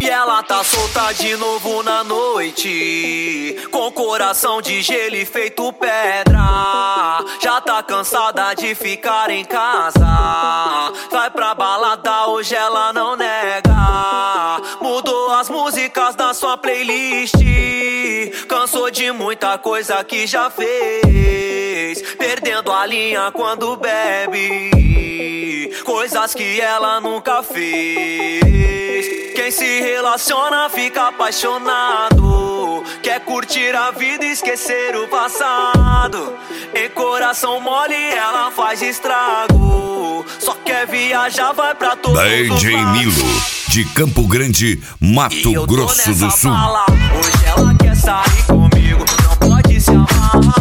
E ela tá solta de novo na noite, com coração de gelo e feito pedra. Já tá cansada de ficar em casa, vai pra balada, hoje ela não nega. Mudou as músicas da sua playlist, cansou de muita coisa que já fez, perdendo a linha quando bebe, coisas que ela nunca fez. Quem se relaciona fica apaixonado, quer curtir a vida e esquecer o passado. Em coração mole ela faz estrago, só quer viajar, vai pra todos da DJ Nilo, de Campo Grande, Mato Grosso do Sul. Hoje ela quer sair comigo, não pode se amarrar.